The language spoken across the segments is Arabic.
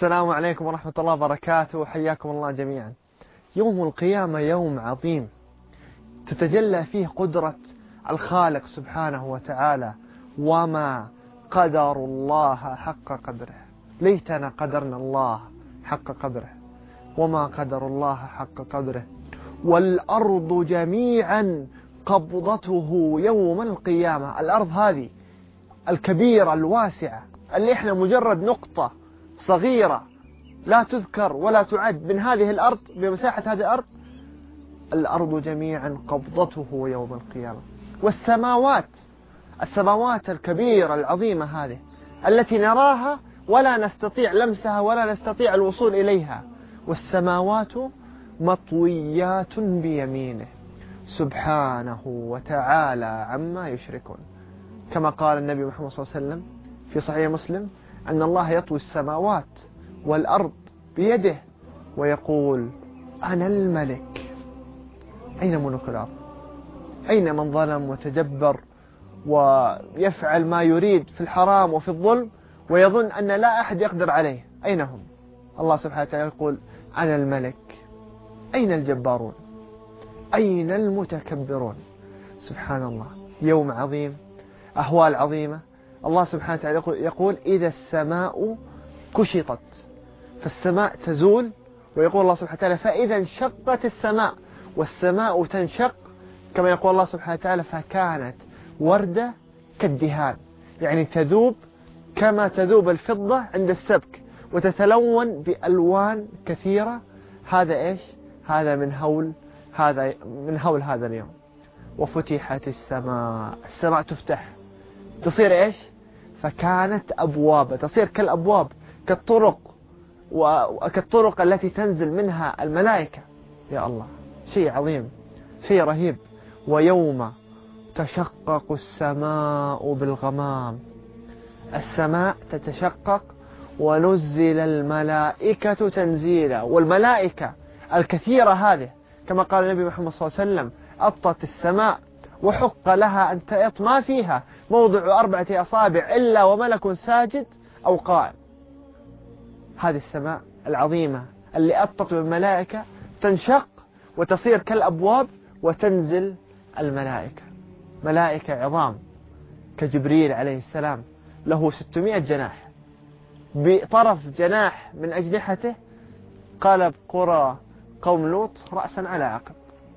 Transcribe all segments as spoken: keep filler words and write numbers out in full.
السلام عليكم ورحمة الله وبركاته، حياكم الله جميعا. يوم القيامة يوم عظيم تتجلى فيه قدرة الخالق سبحانه وتعالى، وما قدر الله حق قدره. ليتنا قدرنا الله حق قدره، وما قدر الله حق قدره. والأرض جميعا قبضته يوم القيامة. الأرض هذه الكبيرة الواسعة اللي احنا مجرد نقطة صغيرة لا تذكر ولا تعد من هذه الأرض، بمساحة هذه الأرض، الأرض جميعا قبضته يوم القيامة. والسماوات، السماوات الكبيرة العظيمة هذه التي نراها ولا نستطيع لمسها ولا نستطيع الوصول إليها، والسماوات مطويات بيمينه سبحانه وتعالى عما يشركون. كما قال النبي محمد صلى الله عليه وسلم في صحيح مسلم أن الله يطوي السماوات والأرض بيده ويقول: أنا الملك. أين ملوك الأرض؟ أين من ظلم وتجبر ويفعل ما يريد في الحرام وفي الظلم ويظن أن لا أحد يقدر عليه؟ أين هم؟ الله سبحانه وتعالى يقول: أنا الملك. أين الجبارون؟ أين المتكبرون؟ سبحان الله، يوم عظيم، أهوال عظيمة. الله سبحانه وتعالى يقول: إذا السماء كشطت، فالسماء تزول. ويقول الله سبحانه وتعالى: فإذا انشقت السماء، والسماء تنشق. كما يقول الله سبحانه وتعالى: فكانت وردة كالدهان، يعني تذوب كما تذوب الفضة عند السبك وتتلون بألوان كثيرة. هذا إيش؟ هذا من هول هذا من هول هذا اليوم. وفتحت السماء، السماء تفتح، تصير إيش؟ فكانت أبواب، تصير كالأبواب، كالطرق، وكالطرق التي تنزل منها الملائكة. يا الله، شيء عظيم، شيء رهيب. ويوم تشقق السماء بالغمام، السماء تتشقق ونزل الملائكة تنزيلا. والملائكة الكثيرة هذه كما قال النبي محمد صلى الله عليه وسلم: أطت السماء وحق لها أن تأط ما فيها موضع أربعة أصابع إلا وملك ساجد أو قائم. هذه السماء العظيمة اللي أطت بالملائكة تنشق وتصير كالأبواب وتنزل الملائكة، ملائكة عظام كجبريل عليه السلام، له ستمائة جناح، بطرف جناح من أجنحته قلب قرى قوم لوط رأسا على عقب،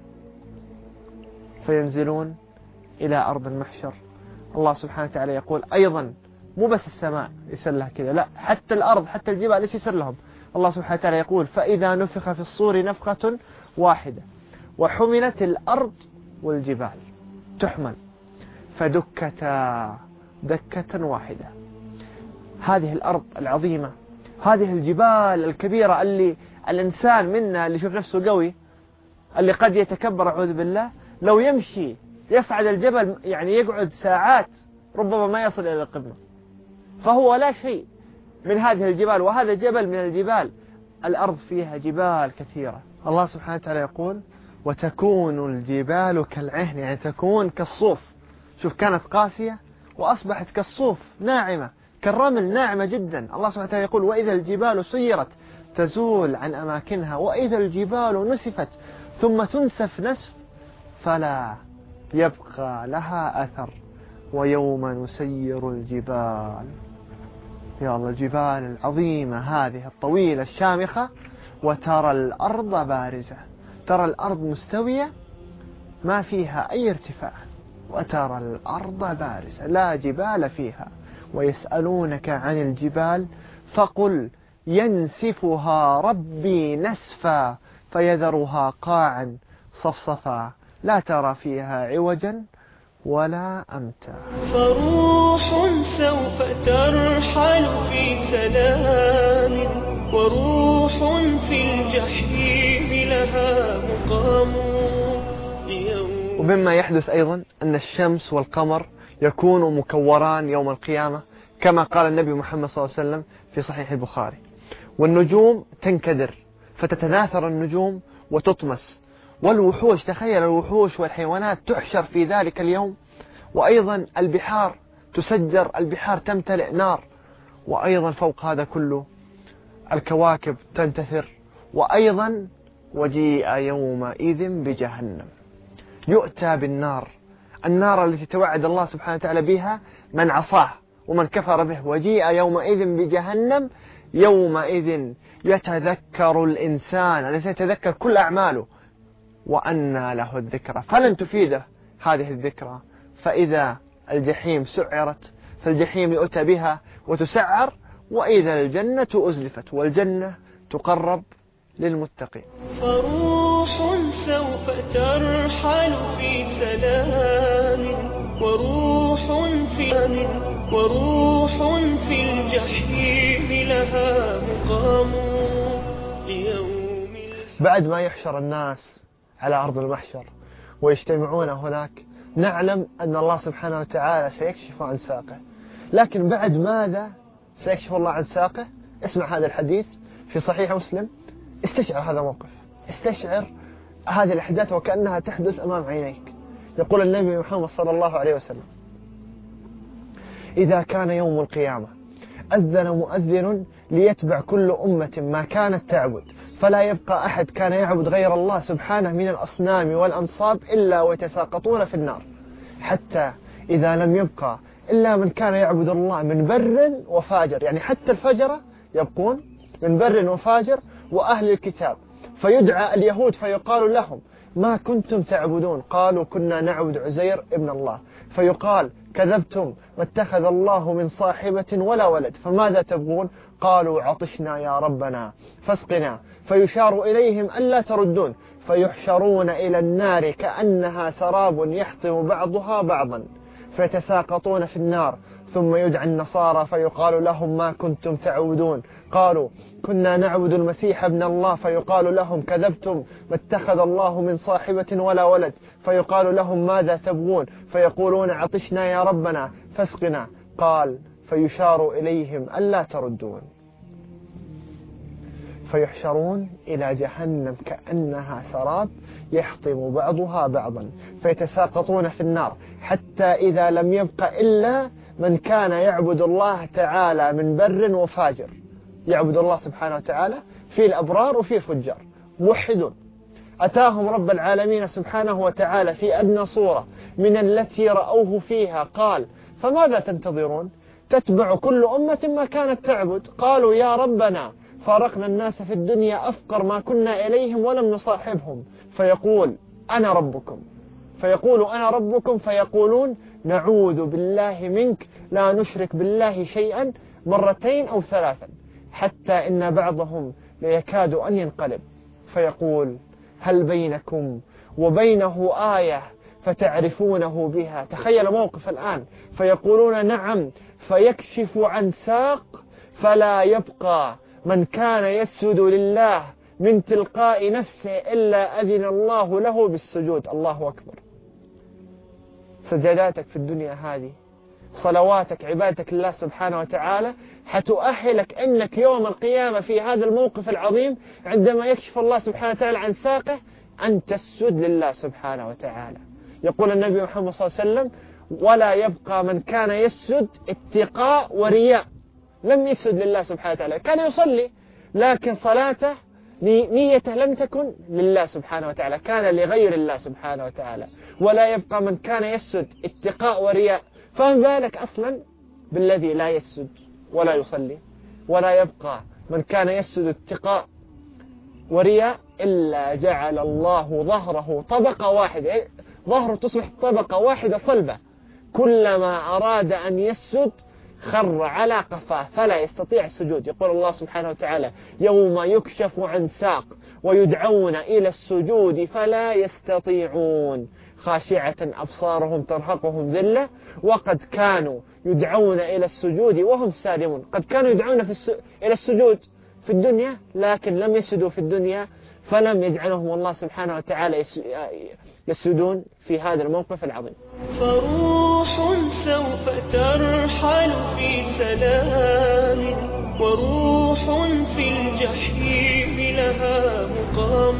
فينزلون إلى أرض المحشر. الله سبحانه وتعالى يقول أيضا: مو بس السماء يصير لها كذا، لا، حتى الأرض، حتى الجبال إيش يصير لهم؟ الله سبحانه وتعالى يقول: فإذا نفخ في الصور نفخة واحدة وحملت الأرض والجبال، تحمل فدكتا دكة واحدة. هذه الأرض العظيمة، هذه الجبال الكبيرة اللي الإنسان منا اللي يشوف نفسه قوي، اللي قد يتكبر أعوذ بالله، لو يمشي يصعد الجبل يعني يقعد ساعات ربما ما يصل إلى القمة، فهو لا شيء من هذه الجبال، وهذا جبل من الجبال. الأرض فيها جبال كثيرة. الله سبحانه وتعالى يقول: وتكون الجبال كالعهن، يعني تكون كالصوف. شوف، كانت قاسية وأصبحت كالصوف، ناعمة كالرمل، ناعمة جدا. الله سبحانه وتعالى يقول: وإذا الجبال سيرت تزول عن أماكنها، وإذا الجبال نسفت ثم تنسف نسف فلا يبقى لها أثر، ويوم نسير الجبال. يا الله، الجبال العظيمة هذه الطويلة الشامخة، وترى الأرض بارزة، ترى الأرض مستوية ما فيها أي ارتفاع، وترى الأرض بارزة لا جبال فيها. ويسألونك عن الجبال فقل ينسفها ربي نسفا فيذرها قاعا صفصفا لا ترى فيها عوجا ولا أمتا. فروح سوف ترحل في سلام، وروح في الجحيم لها مقام. ومما يحدث أيضا أن الشمس والقمر يكون مكوران يوم القيامة كما قال النبي محمد صلى الله عليه وسلم في صحيح البخاري. والنجوم تنكدر فتتناثر النجوم وتطمس، والوحوش، تخيل الوحوش والحيوانات تحشر في ذلك اليوم. وأيضا البحار تسجر، البحار تمتلئ نار. وأيضا فوق هذا كله الكواكب تنتثر. وأيضا وجيء يومئذ بجهنم، يؤتى بالنار، النار التي توعد الله سبحانه وتعالى بها من عصاه ومن كفر به. وجيء يومئذ بجهنم، يومئذ يتذكر الإنسان، الذي يتذكر كل أعماله، وأنى له الذكرى، فلن تفيده هذه الذكرى. فإذا الجحيم سعرت فالجحيم يؤتى بها وتسعر، وإذا الجنة أزلفت والجنة تقرب للمتقين. فروح سوف ترحل في سلام، وروح في وروح في الجحيم لها مقام يوم. بعد ما يحشر الناس على أرض المحشر ويجتمعون هناك، نعلم أن الله سبحانه وتعالى سيكشف عن ساقه، لكن بعد ماذا سيكشف الله عن ساقه؟ اسمع هذا الحديث في صحيح مسلم، استشعر هذا الموقف، استشعر هذه الأحداث وكأنها تحدث أمام عينيك. يقول النبي محمد صلى الله عليه وسلم: إذا كان يوم القيامة أذن مؤذن ليتبع كل أمة ما كانت تعبد، فلا يبقى أحد كان يعبد غير الله سبحانه من الأصنام والأنصاب إلا ويتساقطون في النار، حتى إذا لم يبقى إلا من كان يعبد الله من بر وفاجر، يعني حتى الفجرة يبقون من بر وفاجر وأهل الكتاب، فيدعى اليهود فيقال لهم: ما كنتم تعبدون؟ قالوا: كنا نعبد عزير ابن الله. فيقال: كذبتم، ما اتخذ الله من صاحبة ولا ولد، فماذا تبغون؟ قالوا: عطشنا يا ربنا فاسقنا. فيشار إليهم ألا تردون، فيحشرون إلى النار كأنها سراب يحطم بعضها بعضا، فيتساقطون في النار. ثم يدعى النصارى فيقال لهم: ما كنتم تعبدون؟ قالوا: كنا نعبد المسيح ابن الله. فيقال لهم: كذبتم، ما اتخذ الله من صاحبة ولا ولد. فيقال لهم: ماذا تبغون؟ فيقولون: عطشنا يا ربنا فاسقنا. قال: فيشار إليهم ألا تردون، فيحشرون إلى جهنم كأنها سراب يحطم بعضها بعضا، فيتساقطون في النار، حتى إذا لم يبق إلا من كان يعبد الله تعالى من بر وفاجر، يعبد الله سبحانه وتعالى، في الأبرار وفي الفجار، موحدون. أتاهم رب العالمين سبحانه وتعالى في أدنى صورة من التي رأوه فيها، قال: فماذا تنتظرون؟ تتبع كل أمة ما كانت تعبد. قالوا: يا ربنا فارقنا الناس في الدنيا أفقر ما كنا إليهم ولم نصاحبهم. فيقول: أنا ربكم. فيقول: أنا ربكم. فيقولون: نعوذ بالله منك، لا نشرك بالله شيئا، مرتين أو ثلاثا، حتى إن بعضهم ليكاد أن ينقلب. فيقول: هل بينكم وبينه آية فتعرفونه بها؟ تخيل موقف الآن. فيقولون: نعم. فيكشف عن ساق، فلا يبقى من كان يسجد لله من تلقاء نفسه إلا أذن الله له بالسجود. الله أكبر. سجداتك في الدنيا هذه، صلواتك، عبادتك لله سبحانه وتعالى، حتؤهلك أنك يوم القيامة في هذا الموقف العظيم عندما يكشف الله سبحانه وتعالى عن ساقه أن تسجد لله سبحانه وتعالى. يقول النبي محمد صلى الله عليه وسلم: ولا يبقى من كان يسجد اتقاء ورياء. لم يسجد لله سبحانه وتعالى، كان يصلي لكن صلاته نيته لم تكن لله سبحانه وتعالى، كان لغير الله سبحانه وتعالى. ولا يبقى من كان يسجد اتقاء ورياء، فما بالك أصلا بالذي لا يسجد ولا يصلي. ولا يبقى من كان يسجد اتقاء ورياء إلا جعل الله ظهره طبقة واحدة، ظهره تصبح طبقة واحدة صلبة، كلما أراد أن يسجد خر على قفاه فلا يستطيع السجود. يقول الله سبحانه وتعالى: يوم يكشف عن ساق ويدعون إلى السجود فلا يستطيعون، خاشعة أبصارهم ترهقهم ذلة وقد كانوا يدعون إلى السجود وهم سالمون. قد كانوا يدعون في الس... إلى السجود في الدنيا، لكن لم يسجدوا في الدنيا، فلم يجعلهم الله سبحانه وتعالى يس... يسجدون في هذا الموقف العظيم. فروح سوف ترحل في سلام، وروح في الجحيم لها مقام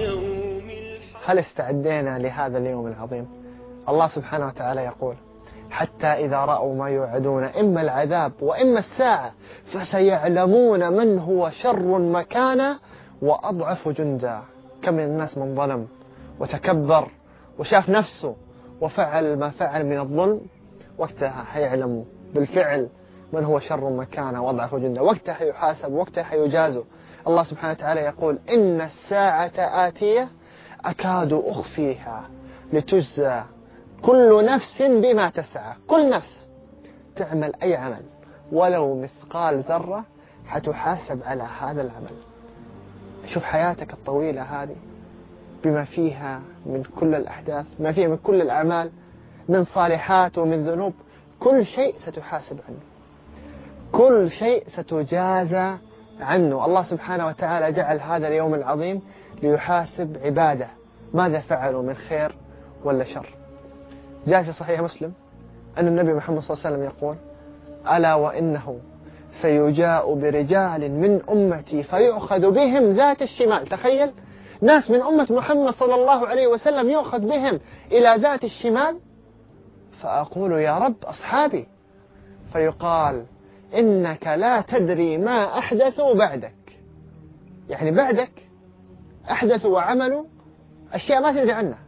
يوم الحق. هل استعدينا لهذا اليوم العظيم؟ الله سبحانه وتعالى يقول: حتى إذا رأوا ما يوعدون إما العذاب وإما الساعة فسيعلمون من هو شر مكانا وأضعف جندا. كم من الناس من ظلم وتكبر وشاف نفسه وفعل ما فعل من الظلم، وقتها حيعلموا بالفعل من هو شر مكانا وأضعف جندا، وقتها حيحاسب، وقتها حيجازوا. الله سبحانه وتعالى يقول إن الساعة آتية أكاد أخفيها لتجزى كل نفس بما تسعى. كل نفس تعمل أي عمل ولو مثقال ذرة حتحاسب على هذا العمل. شوف حياتك الطويلة هذه بما فيها من كل الأحداث، ما فيها من كل الأعمال، من صالحات ومن ذنوب، كل شيء ستحاسب عنه، كل شيء ستجازى عنه. الله سبحانه وتعالى جعل هذا اليوم العظيم ليحاسب عباده ماذا فعلوا من خير ولا شر. جاء في صحيح مسلم أن النبي محمد صلى الله عليه وسلم يقول ألا وإنه سيجاء برجال من أمتي فيؤخذ بهم ذات الشمال. تخيل ناس من أمة محمد صلى الله عليه وسلم يؤخذ بهم إلى ذات الشمال، فأقول يا رب أصحابي، فيقال إنك لا تدري ما أحدثوا بعدك. يعني بعدك أحدثوا وعملوا أشياء ما تدري عنها،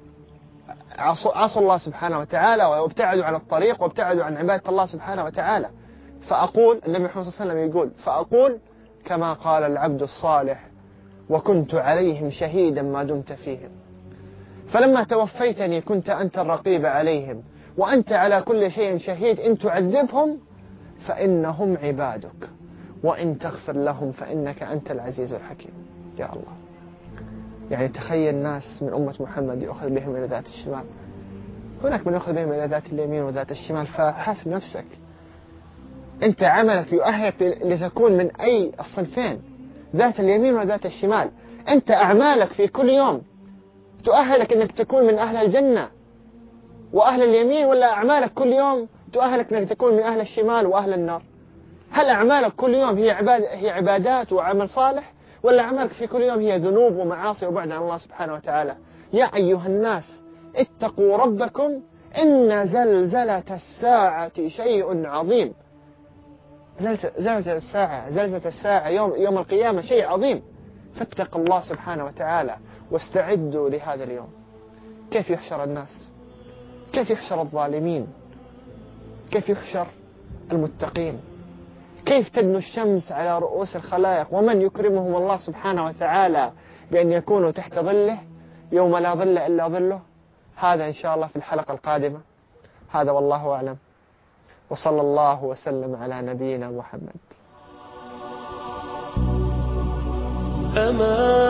عصوا الله سبحانه وتعالى وابتعدوا عن الطريق وابتعدوا عن عبادة الله سبحانه وتعالى. فأقول النبي محمد صلى الله عليه وسلم يقول فأقول كما قال العبد الصالح وكنت عليهم شهيدا ما دمت فيهم، فلما توفيتني كنت أنت الرقيب عليهم وأنت على كل شيء شهيد، إن تعذبهم فإنهم عبادك وإن تغفر لهم فإنك أنت العزيز الحكيم. يا الله، يعني تخيل ناس من أمة محمد يأخذ بهم إلى ذات الشمال، هناك من يأخذ بهم إلى ذات اليمين وذات الشمال. فحاسب نفسك، أنت عملك يؤهلك لتكون من أي الصنفين، ذات اليمين وذات الشمال. أنت أعمالك في كل يوم تؤهلك أنك تكون من أهل الجنة وأهل اليمين، ولا أعمالك كل يوم تؤهلك أنك تكون من أهل الشمال وأهل النار؟ هل أعمالك كل يوم هي عباد هي عبادات وعمل صالح، ولا أعمالك في كل يوم هي ذنوب ومعاصي وبعد عن الله سبحانه وتعالى؟ يا أيها الناس اتقوا ربكم إن زلزلة الساعة شيء عظيم. زلزلة الساعة زلزلة الساعة يوم يوم القيامة شيء عظيم، فاتقوا الله سبحانه وتعالى واستعدوا لهذا اليوم. كيف يحشر الناس؟ كيف يحشر الظالمين؟ كيف يحشر المتقين؟ كيف تدنو الشمس على رؤوس الخلائق ومن يكرمهم الله سبحانه وتعالى بأن يكونوا تحت ظله يوم لا ظل إلا ظله؟ هذا إن شاء الله في الحلقة القادمة. هذا والله أعلم، وصلى الله وسلم على نبينا محمد. أمان